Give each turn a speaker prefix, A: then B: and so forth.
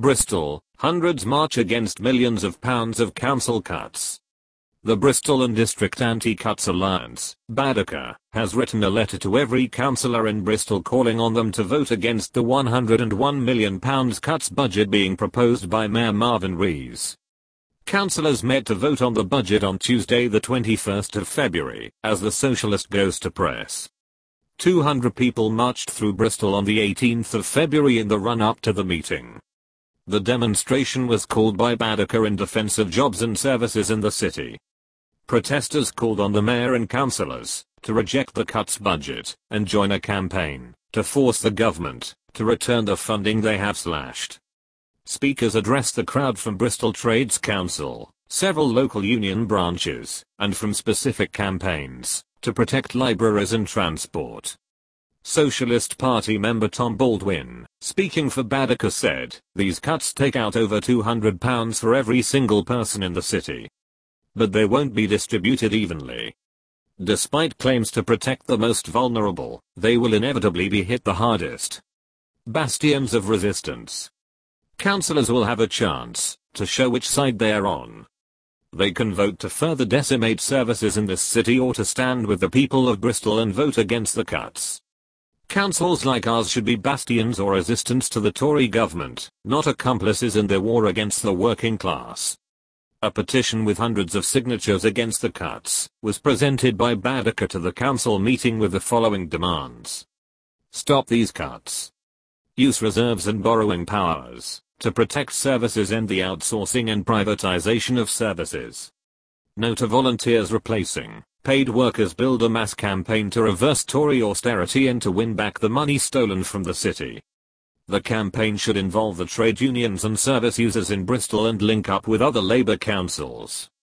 A: Bristol, hundreds march against millions of pounds of council cuts. The Bristol and District Anti-Cuts Alliance, BADACA, has written a letter to every councillor in Bristol calling on them to vote against the £101 million cuts budget being proposed by Mayor Marvin Rees. Councillors met to vote on the budget on Tuesday the 21st of February, as the Socialist goes to press. 200 people marched through Bristol on the 18th of February in the run-up to the meeting. The demonstration was called by BADACA in defense of jobs and services in the city. Protesters called on the mayor and councillors to reject the cuts budget and join a campaign to force the government to return the funding they have slashed. Speakers addressed the crowd from Bristol Trades Council, several local union branches, and from specific campaigns to protect libraries and transport. Socialist Party member Tom Baldwin, speaking for BADACA, said, "These cuts take out over £200 for every single person in the city. But they won't be distributed evenly. Despite claims to protect the most vulnerable, they will inevitably be hit the hardest." Bastions of resistance. Councillors will have a chance to show which side they are on. They can vote to further decimate services in this city or to stand with the people of Bristol and vote against the cuts. Councils like ours should be bastions or resistance to the Tory government, not accomplices in their war against the working class. A petition with hundreds of signatures against the cuts was presented by BADACA to the council meeting with the following demands. Stop these cuts. Use reserves and borrowing powers to protect services and the outsourcing and privatization of services. No to volunteers replacing paid workers. Build a mass campaign to reverse Tory austerity and to win back the money stolen from the city. The campaign should involve the trade unions and service users in Bristol and link up with other Labour councils